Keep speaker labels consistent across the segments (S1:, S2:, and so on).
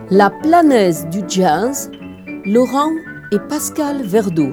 S1: La Planaise du jazz, Laurent et Pascal Verdeau.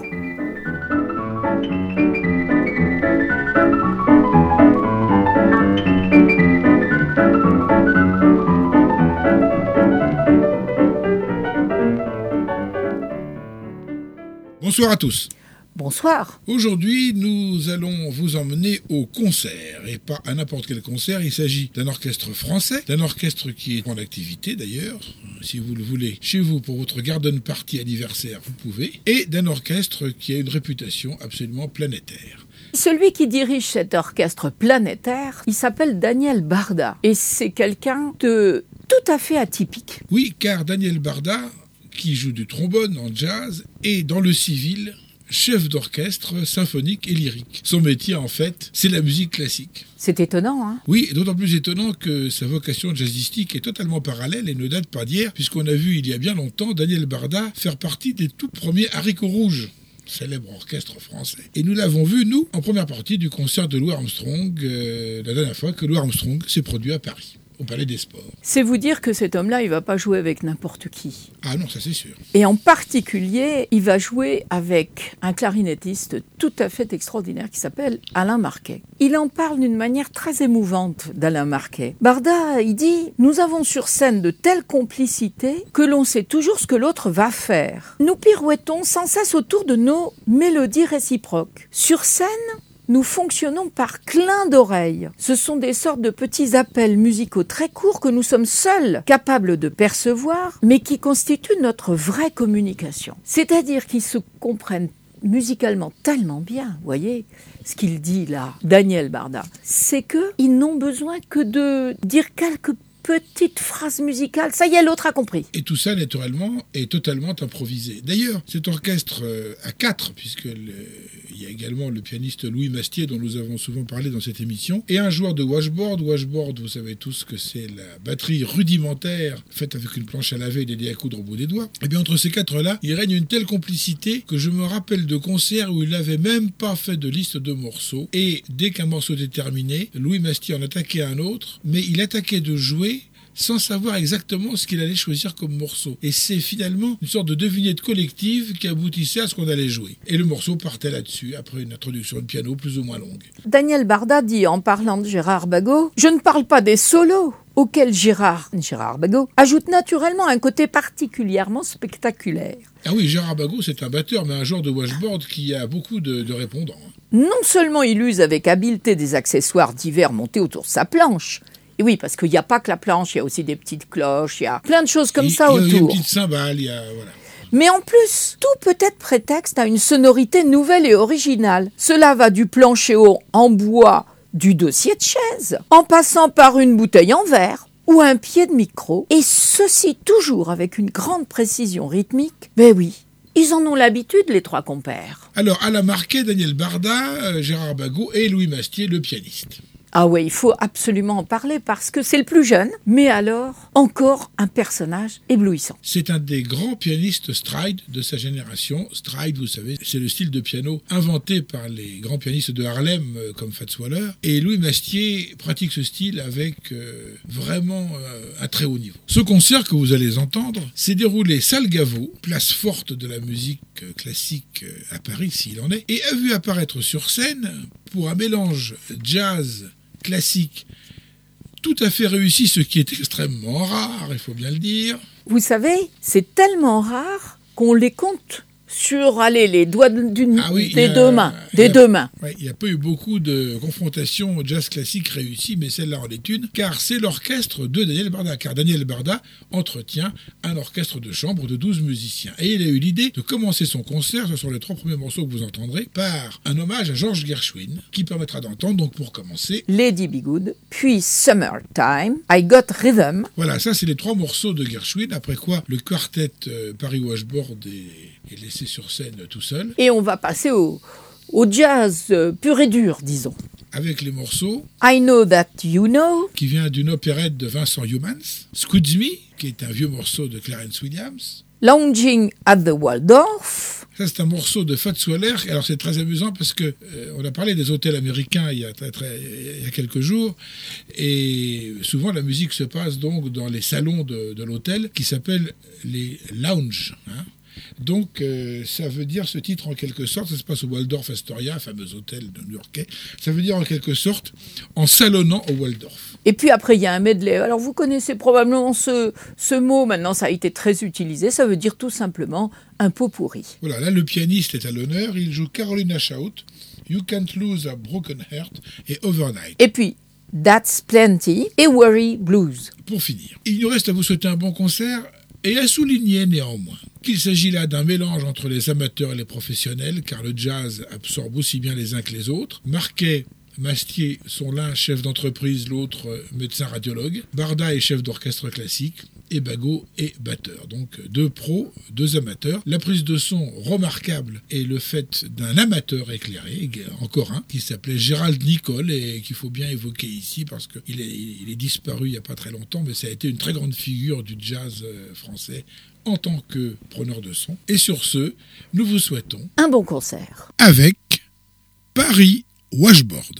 S2: Bonsoir à tous.
S1: Bonsoir.
S2: Aujourd'hui, nous allons vous emmener au concert, et pas à n'importe quel concert. Il s'agit d'un orchestre français, d'un orchestre qui est en activité d'ailleurs, si vous le voulez, chez vous pour votre garden party anniversaire, vous pouvez, et d'un orchestre qui a une réputation absolument planétaire.
S1: Celui qui dirige cet orchestre planétaire, il s'appelle Daniel Barda, et c'est quelqu'un de tout à fait atypique.
S2: Oui, car Daniel Barda, qui joue du trombone en jazz, est dans le civil chef d'orchestre symphonique et lyrique. Son métier, en fait, c'est la musique classique.
S1: C'est étonnant, hein ?
S2: Oui, d'autant plus étonnant que sa vocation jazzistique est totalement parallèle et ne date pas d'hier, puisqu'on a vu il y a bien longtemps Daniel Barda faire partie des tout premiers Haricots Rouges, célèbre orchestre français. Et nous l'avons vu, nous, en première partie du concert de Louis Armstrong, la dernière fois que Louis Armstrong s'est produit à Paris, au Palais des Sports.
S1: C'est vous dire que cet homme-là, il ne va pas jouer avec n'importe qui.
S2: Ah non, ça c'est sûr.
S1: Et en particulier, il va jouer avec un clarinettiste tout à fait extraordinaire qui s'appelle Alain Marquet. Il en parle d'une manière très émouvante d'Alain Marquet. Barda, il dit « Nous avons sur scène de telles complicités que l'on sait toujours ce que l'autre va faire. Nous pirouettons sans cesse autour de nos mélodies réciproques. Sur scène, nous fonctionnons par clin d'oreille. Ce sont des sortes de petits appels musicaux très courts que nous sommes seuls capables de percevoir, mais qui constituent notre vraie communication. C'est-à-dire qu'ils se comprennent musicalement tellement bien, voyez, ce qu'il dit là, Daniel Barda, c'est qu'ils n'ont besoin que de dire quelques petite phrase musicale, ça y est, l'autre a compris.
S2: Et tout ça, naturellement, est totalement improvisé. D'ailleurs, cet orchestre à 4, puisqu'il y a également le pianiste Louis Mastier, dont nous avons souvent parlé dans cette émission, et un joueur de washboard. Washboard, vous savez tous que c'est la batterie rudimentaire, faite avec une planche à laver et des à coudre au bout des doigts. Et bien, entre ces quatre-là, il règne une telle complicité que je me rappelle de concerts où il n'avait même pas fait de liste de morceaux. Et dès qu'un morceau était terminé, Louis Mastier en attaquait un autre, mais il attaquait de jouer sans savoir exactement ce qu'il allait choisir comme morceau. Et c'est finalement une sorte de devinette collective qui aboutissait à ce qu'on allait jouer. Et le morceau partait là-dessus, après une introduction de piano plus ou moins longue.
S1: Daniel Barda dit, en parlant de Gérard Bagot, « Je ne parle pas des solos » auxquels Gérard Bagot ajoute naturellement un côté particulièrement spectaculaire.
S2: Ah oui, Gérard Bagot, c'est un batteur, mais un genre de washboard qui a beaucoup de répondants.
S1: Non seulement il use avec habileté des accessoires divers montés autour de sa planche, et oui, parce qu'il n'y a pas que la planche, il y a aussi des petites cloches, il y a plein de choses comme ça autour.
S2: Il y a une petite cymbale, voilà.
S1: Mais en plus, tout peut être prétexte à une sonorité nouvelle et originale. Cela va du plancher haut en bois, du dossier de chaise, en passant par une bouteille en verre ou un pied de micro, et ceci toujours avec une grande précision rythmique. Ben oui, ils en ont l'habitude, les trois compères.
S2: Alors, Alain Marquet, Daniel Barda, Gérard Bagot et Louis Mastier, le pianiste.
S1: Ah ouais, il faut absolument en parler parce que c'est le plus jeune, mais alors encore un personnage éblouissant.
S2: C'est un des grands pianistes stride de sa génération. Stride, vous savez, c'est le style de piano inventé par les grands pianistes de Harlem comme Fats Waller. Et Louis Mastier pratique ce style avec vraiment un très haut niveau. Ce concert que vous allez entendre s'est déroulé salle Gaveau, place forte de la musique classique à Paris s'il en est, et a vu apparaître sur scène pour un mélange jazz classique tout à fait réussi, ce qui est extrêmement rare, il faut bien le dire.
S1: Vous savez, c'est tellement rare qu'on les compte sur les doigts des deux mains.
S2: Ouais, il n'y a pas eu beaucoup de confrontations au jazz classique réussies, mais celle-là en est une, car c'est l'orchestre de Daniel Barda, car Daniel Barda entretient un orchestre de chambre de 12 musiciens. Et il a eu l'idée de commencer son concert, ce sont les 3 premiers morceaux que vous entendrez, par un hommage à George Gershwin, qui permettra d'entendre, donc pour commencer,
S1: Lady Be Good, puis Summertime, I Got Rhythm.
S2: Voilà, ça c'est les 3 morceaux de Gershwin, après quoi le quartet Paris Washboard est laissé sur scène tout seul.
S1: Et on va passer au jazz pur et dur, disons.
S2: Avec les morceaux
S1: I Know That You Know,
S2: qui vient d'une opérette de Vincent Youmans, Squeeze Me, qui est un vieux morceau de Clarence Williams,
S1: Lounging at the Waldorf.
S2: Ça, c'est un morceau de Fats Waller. Alors, c'est très amusant parce que on a parlé des hôtels américains il y a quelques jours. Et souvent, la musique se passe donc dans les salons de l'hôtel qui s'appellent les lounges. Hein. Donc, ça veut dire, ce titre en quelque sorte, ça se passe au Waldorf Astoria, fameux hôtel new-yorkais. Ça veut dire en quelque sorte en salonnant au Waldorf.
S1: Et puis après, il y a un medley. Alors, vous connaissez probablement ce mot. Maintenant, ça a été très utilisé. Ça veut dire tout simplement un pot pourri.
S2: Voilà, là, le pianiste est à l'honneur. Il joue Carolina Shout, You Can't Lose a Broken Heart et Overnight.
S1: Et puis, That's Plenty et Worry Blues.
S2: Pour finir, il nous reste à vous souhaiter un bon concert et à souligner néanmoins qu'il s'agit là d'un mélange entre les amateurs et les professionnels, car le jazz absorbe aussi bien les uns que les autres. Marquet, Mastier sont l'un chef d'entreprise, l'autre médecin radiologue. Barda est chef d'orchestre classique et Bagot est batteur. Donc 2 pros, 2 amateurs. La prise de son remarquable est le fait d'un amateur éclairé, encore un, qui s'appelait Gérald Nicole et qu'il faut bien évoquer ici parce qu'il est disparu il n'y a pas très longtemps, mais ça a été une très grande figure du jazz français en tant que preneur de son. Et sur ce, nous vous souhaitons
S1: un bon concert
S2: avec Paris Washboard.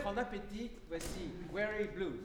S3: en appétit, voici Weary Blues.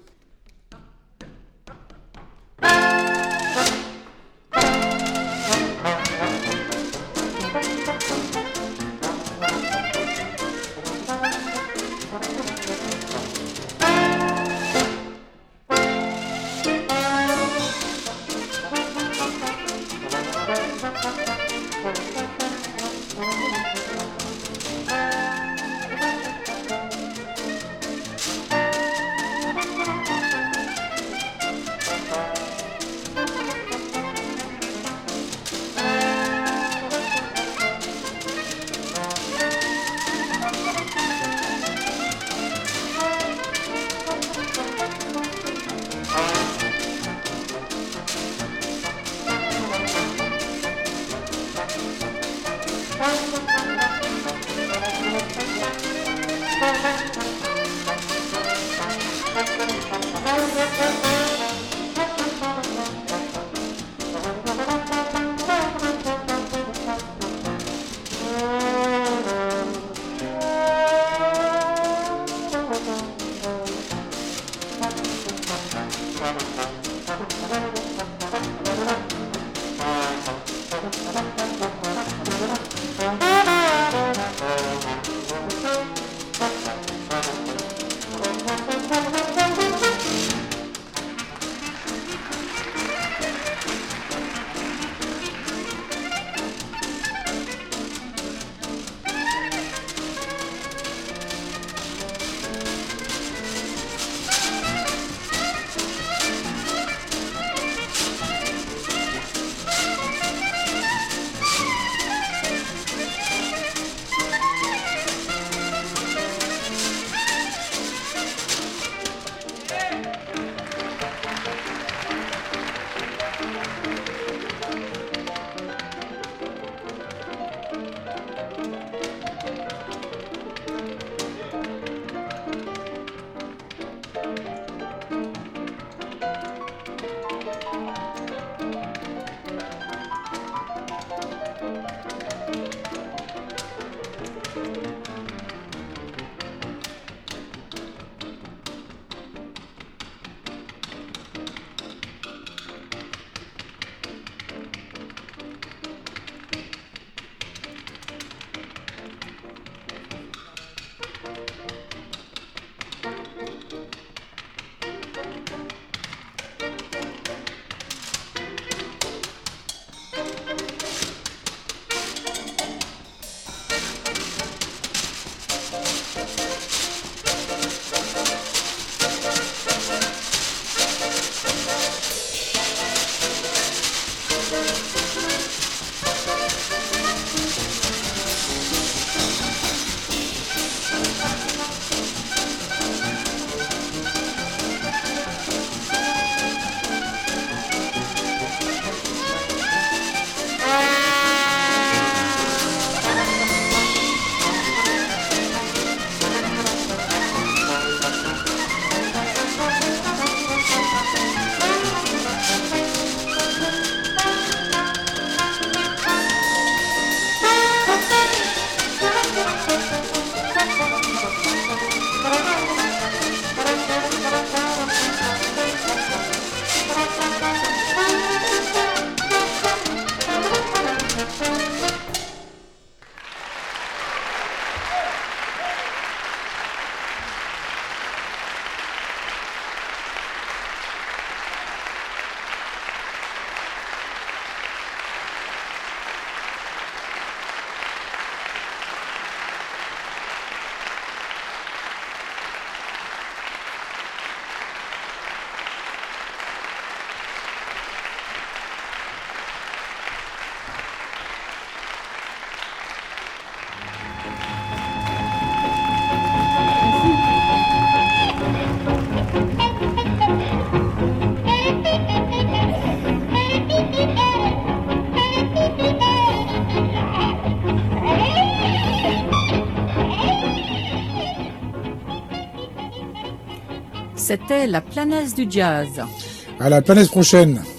S1: C'était la planète du jazz.
S2: À la planète prochaine.